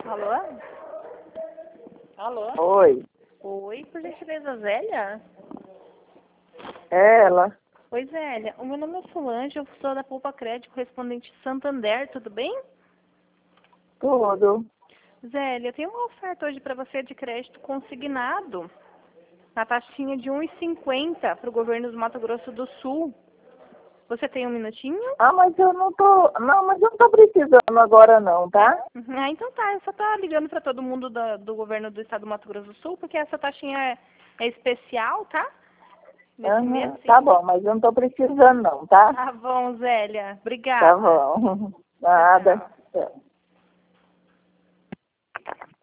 Alô? Alô? Oi, Oi, por gentileza, Zélia? é ela. Oi, Zélia. O meu nome é Solange, eu sou da Poupa Crédito, correspondente Santander, tudo bem? Tudo. Zélia, eu tenho uma oferta hoje para você de crédito consignado, na taxinha de 1,50 para o governo do Mato Grosso do Sul. Você tem um minutinho? Mas eu não tô. Não, mas eu não tô precisando agora não, tá? Ah, então tá. Eu só tô ligando para todo mundo do governo do estado do Mato Grosso do Sul, porque essa taxinha é especial, tá? Nesse mês, sim. Tá bom, mas eu não tô precisando não, tá? Tá bom, Zélia. Obrigada. Tá bom. Nada. Tchau. Tchau.